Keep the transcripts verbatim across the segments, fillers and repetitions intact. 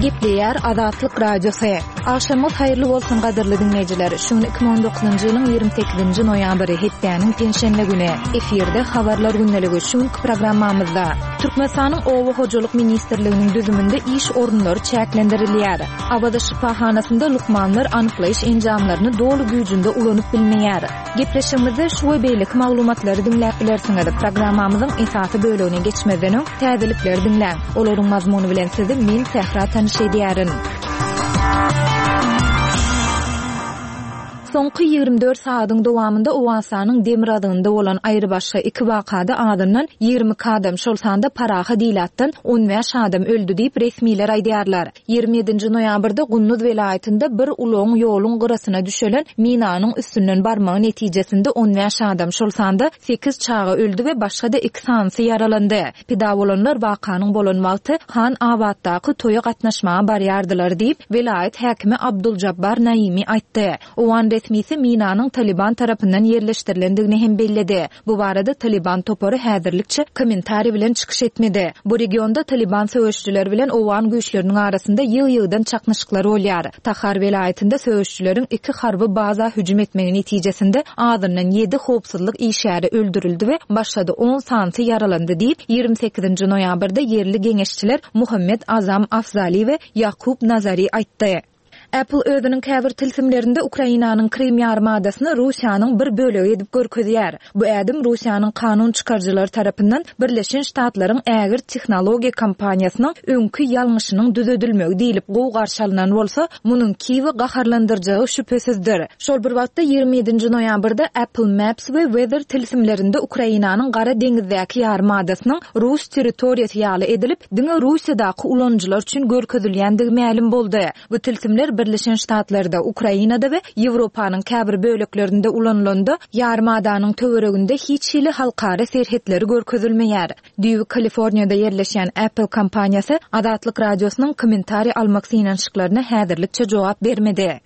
Gepleyer Azatlyk Radiosu. Akşamyz hayrly bolsun gadyrly dinleyijiler. Şunu iki bin on dokuzuncu ýylyň ýygrimi sekizinji noýabry hepdeniň penşenle güni efirde habarlar günneligi şunu programmamyzda Türkmenistanyň Owa hojalyk ministrliginiň düzüminde iş orunlary çäklendirilýär. Abada şifahanasynda lukmanlar anyklaýyş enjamlaryny dolu güýjünde ulanyp bilmeýär. Gepleşigimizde şu we beýlik maglumatlary dinläp bilersiňiz. Programmamyzyň esasy bölügine geçmeden öň täzelikleri dinläň. Olaryň mazmuny bilen sizi men Sehra tanışydýarin. Soňky ýygrimi dört saatyň dowamında Owasanyň Demir adynda bolan aýry başga iki wakada adyndan ýygrimi kadam şolsanda paraha diýilatdan on beş adam öldü diýip resmiler aýdýarlar. ýygrimi ýedinji noýabrda Gunnuz welaýatynda bir uloň ýoluň gyrasyna düşelen minanyň üstünden barmagy netijesinde on beş adam şolsanda sekiz çaga öldü we başga-da iki sansy yaralandy. Pida bolanlar wakanyň bolan wagty Han Abaddaky toýa gatnaşmaga barýardylar diýip welaýat häkimi Abduljabbar Naimi aýtdy. Owan resmisi minanyň Taliban tarapyndan yerleşdirilendigini hem belledi. Bu barada Taliban topory häzirlikçe kommentari bilen çykyş etmedi. Bu regionda Taliban söwüşçüleri bilen owan güýçleriniň arasynda ýyl-ýyldan çaknyşyklar bolýar. Tahar welaýatynda söwüşçüleriň iki harby baza hüjüm etmegi netijesinde adyndan ýedi howpsuzlyk işgäri öldürildi we başga-da on sansy yaralandy diýip ýygrimi sekizinji noýabrda yerli geňeşçiler Muhammed Azam Afzali we Yakub Nazari aýtdy. Apple özünün käbir tilsimlerinde Ukrainanyň Krim ýarymadasyny Russiýanyň bir bölegi edip görkezýär. Bu ädim Russiýanyň kanun çykarjylary tarapyndan Birleşen Ştatlaryň ägir tehnologiýa kompaniýasynyň öňkü ýalňyşynyň düzedilmegi diýilip gowy garşy alynan bolsa, munyň Kiwi gaharlandyrjagy şüphesizdir. Şol bir wagtda ýygrimi ýedinji noýabrda Apple Maps we Weather tilsimlerinde Ukrainanyň Gara deňizdäki ýarymadasynyň Rus territoriýasy ýaly edilip, diňe Russiýadaky ulanjylar üçin görkezilýändigi ma'lum boldy. Bu tilsimler Birleşen Ştatlarda, Ukrainada we Ýewropanyň käbir böleklerinde ulanylanda ýarymadaanyň töwereginde hiç hili halkara serhetleri görkezilmeýär. Düýbi Kaliforniýada yerleşen Apple kompaniýasy Azatlyk radiosynyň kommentari almak synanşyklaryna häzirlikçe jogap bermedi.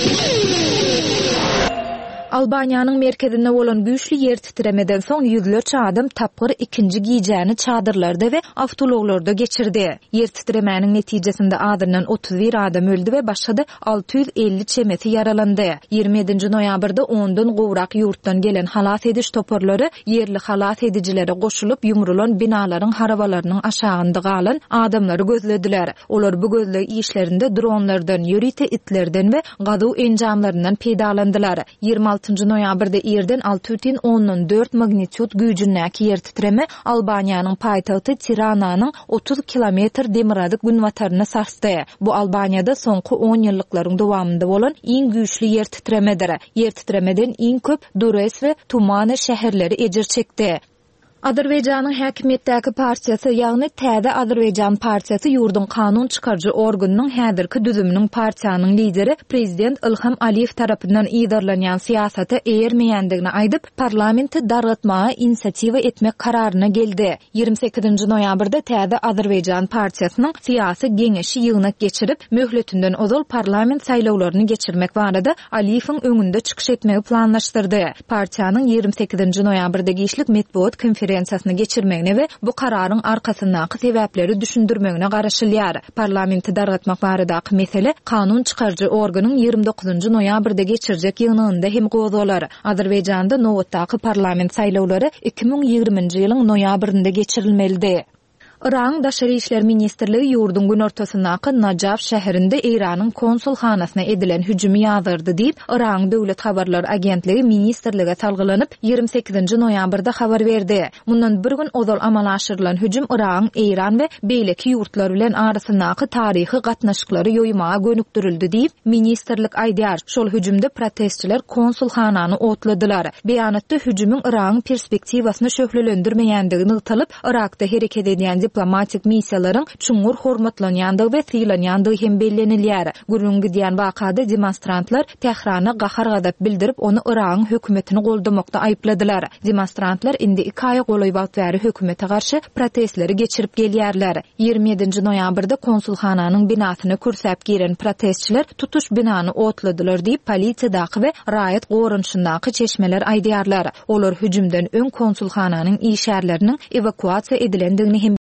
Albaniýanyň merkezinde bolan güýçli ýer titremeden soň ýüzlerçe adam tapgyr ikinji giýjäni çadırlarda we awtologlarda geçirdi. Ýer titremeniň netijesinde adyndan otuz bir adam öldü we başga-da alty ýüz elli çemeti yaralandy. ýygrimi ýedinji noýabrda ondan gowrak ýurtdan gelen halas ediş toporlary ýerli halas edijilere goşulyp ýumrulan binalaryň harabalarynyň aşagynda galan adamlary gözlediler. Olar bu gözlegi işlerinde dronlardan, ýörite itlerden we gazu enjamlaryndan peýdalandylar. ýygrimi altynjy noýabrda ýerden alty butun onuň dört magnitüd güýjündäki ýer titreme Albaniýanyň paýtagty Tirananyň otuz kilometr demiradyk günwataryna sarsdy. Bu Albaniýada soňky on ýyllyklaryň dowamında bolan iň güýçli ýer titremedir. Ýer titremeden iň köp Dures we Tumana şäherleri ejir çekdi. Azerbaýjanyň häkimetdäki partiýasy, ýagny Täze Azerbaýjan partiýasy ýurdun kanun çykarjy organynyň häzirki düzüminiň partiýanyň lideri prezident Ilham Aliýew tarapyndan ýydarlanýan siýasata eýermeýändigini aýdyp, parlamenti dargatmaga inisiatiwa etmek kararyna geldi. ýygrimi sekizinji noýabrda Täze Azerbaýjan partiýasynyň siýasy geňeşi ýygynak geçirip, möhletinden ozal parlament saýlawlaryny geçirmek barada Aliýewiň öňünde çykyş etmegi planlaşdyrdy. Partiýanyň ýygrimi sekizinji noýabrda gişlik medbuat konferensiýasyny geçirmegine we bu kararyň arkasyndaky sebäpleri düşündirmegine garaşylýar. Parlamenti dargatmak baradaky mesele kanun çykarjy organyň ýygrimi dokuzunjy noýabrda geçirjek ýygnygynda hem gozalar. Azerbaýjanda nowatdaky parlament saýlawlary iki ming ýygrimiňji ýylyň noýabrynda geçirilmeli. Iran Daşary işler ministrligi ýurdun gün ortasyndaky Najaf şäherinde Iranyň konsulhanasyna edilen hüjümi ýazyrdy diýip Iran döwlet habarlar agentligi ministrlige salgylanyp ýygrimi sekizinji noýabrda habar berdi. Mundan bir gün ozal amal aşyrylan hüjüm Iran, Eýran we beýleki ýurtlar bilen arasyndaky taryhy gatnaşyklary ýoýmaga gönükdirildi diýip ministrlik aýdýar. Şol hüjümde protestçiler konsulhanany otladylar. Beýanatda hüjümiň Iran perspektiwasyny şöhlelendirmeýändigini ýytalyp, Irakda hereket edýän diplomatik missiýalaryň çuňur hormatlanýandygy we syýlanýandygy hem bellenilýär. Gürüngi diýen wakada demonstrantlar Tehrana gahar gadap bildirip onu Iran hökümetini goldamakda aýpladylar. Demonstrantlar indi iki aý golaýbak bäri hökümete garşy protestleri geçirip gelýärler. ýygrimi ýedinji noýabrda konsulhananyň binasyny kursäp giren protestçiler tutuş binany otladylar diýip polisiýadaky we raýat gorunçyndaky çeşmeler aýdýarlar. Olar hüjümden öň konsulhananyň işgärleriniň evakuasiýa edilendigini hem